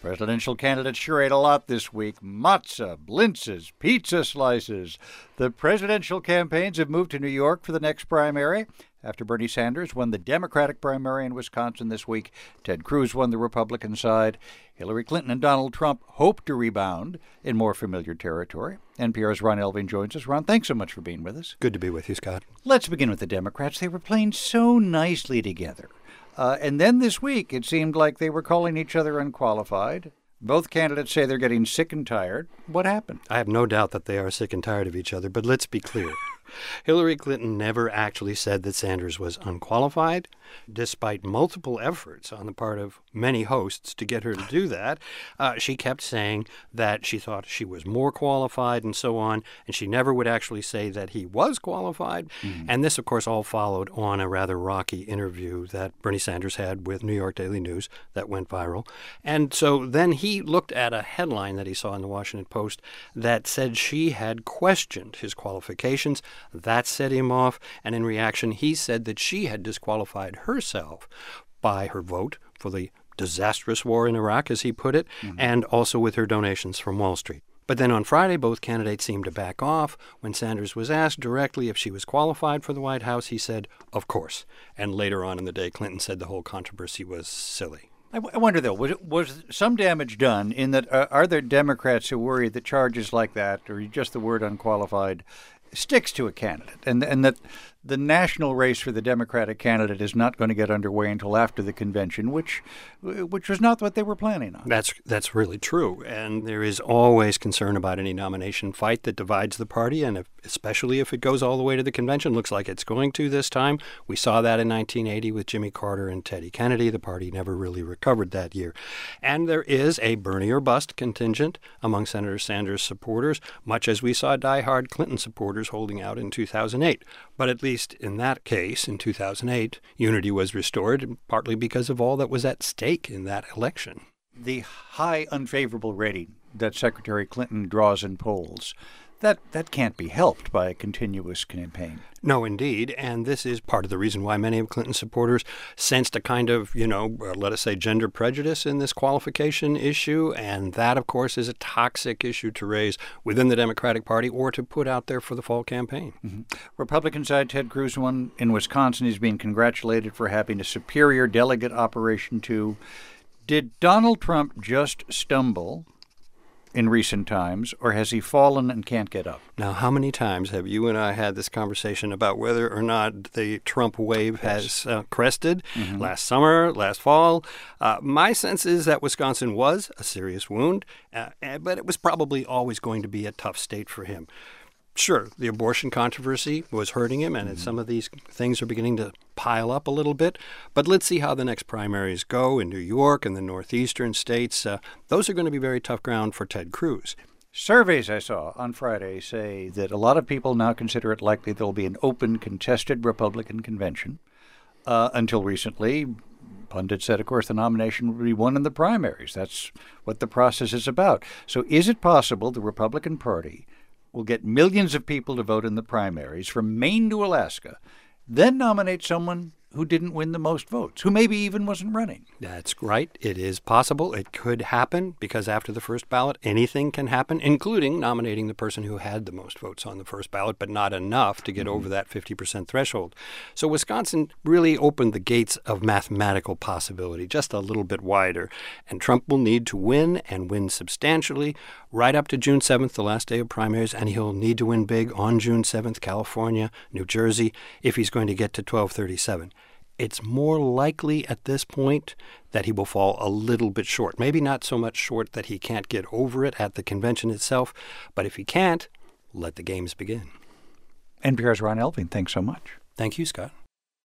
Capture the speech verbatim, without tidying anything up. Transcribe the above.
Presidential candidates sure ate a lot this week. Matzah, blintzes, pizza slices. The presidential campaigns have moved to New York for the next primary. After Bernie Sanders won the Democratic primary in Wisconsin this week, Ted Cruz won the Republican side. Hillary Clinton and Donald Trump hope to rebound in more familiar territory. N P R's Ron Elving joins us. Ron, thanks so much for being with us. Good to be with you, Scott. Let's begin with the Democrats. They were playing so nicely together. Uh, and then this week, it seemed like they were calling each other unqualified. Both candidates say they're getting sick and tired. What happened? I have no doubt that they are sick and tired of each other, but let's be clear. Hillary Clinton never actually said that Sanders was unqualified, despite multiple efforts on the part of many hosts to get her to do that. Uh, she kept saying that she thought she was more qualified and so on, and she never would actually say that he was qualified. Mm. And this, of course, all followed on a rather rocky interview that Bernie Sanders had with New York Daily News that went viral. And so then he looked at a headline that he saw in the Washington Post that said she had questioned his qualifications. That set him off, and in reaction, he said that she had disqualified herself by her vote for the disastrous war in Iraq, as he put it, mm-hmm. and also with her donations from Wall Street. But then on Friday, both candidates seemed to back off. When Sanders was asked directly if she was qualified for the White House, he said, of course. And later on in the day, Clinton said the whole controversy was silly. I, w- I wonder, though, was, it, was some damage done in that uh, are there Democrats who worry that charges like that, or just the word unqualified, sticks to a candidate, and and that the national race for the Democratic candidate is not going to get underway until after the convention, which which was not what they were planning on. That's that's really true, and there is always concern about any nomination fight that divides the party, and if, especially if it goes all the way to the convention. Looks like it's going to this time. We saw that in nineteen eighty with Jimmy Carter and Teddy Kennedy. The party never really recovered that year. And there is a Bernie or bust contingent among Senator Sanders supporters, much as we saw diehard Clinton supporters holding out in two thousand eight. But at least in that case, in two thousand eight, unity was restored, partly because of all that was at stake in that election. The high unfavorable rating that Secretary Clinton draws in polls, that, that can't be helped by a continuous campaign. No, indeed. And this is part of the reason why many of Clinton's supporters sensed a kind of, you know, uh, let us say gender prejudice in this qualification issue. And that, of course, is a toxic issue to raise within the Democratic Party or to put out there for the fall campaign. Mm-hmm. Republican side, Ted Cruz won in Wisconsin. He's being congratulated for having a superior delegate operation to. Did Donald Trump just stumble in recent times, or has he fallen and can't get up? Now, how many times have you and I had this conversation about whether or not the Trump wave has uh, crested? Mm-hmm. Last summer, last fall. Uh, my sense is that Wisconsin was a serious wound, uh, but it was probably always going to be a tough state for him. Sure, the abortion controversy was hurting him, and mm-hmm. some of these things are beginning to pile up a little bit. But let's see how the next primaries go in New York and the northeastern states. Uh, those are going to be very tough ground for Ted Cruz. Surveys I saw on Friday say that a lot of people now consider it likely there will be an open, contested Republican convention. Uh, until recently, pundits said, of course, the nomination would be won in the primaries. That's what the process is about. So is it possible the Republican Party will get millions of people to vote in the primaries from Maine to Alaska, then nominate someone who didn't win the most votes, who maybe even wasn't running? That's right. It is possible. It could happen because after the first ballot, anything can happen, including nominating the person who had the most votes on the first ballot, but not enough to get mm-hmm. over that fifty percent threshold. So Wisconsin really opened the gates of mathematical possibility just a little bit wider. And Trump will need to win and win substantially right up to June seventh, the last day of primaries, and he'll need to win big on June seventh, California, New Jersey, if he's going to get to twelve thirty-seven. It's more likely at this point that he will fall a little bit short. Maybe not so much short that he can't get over it at the convention itself, but if he can't, let the games begin. N P R's Ron Elving, thanks so much. Thank you, Scott.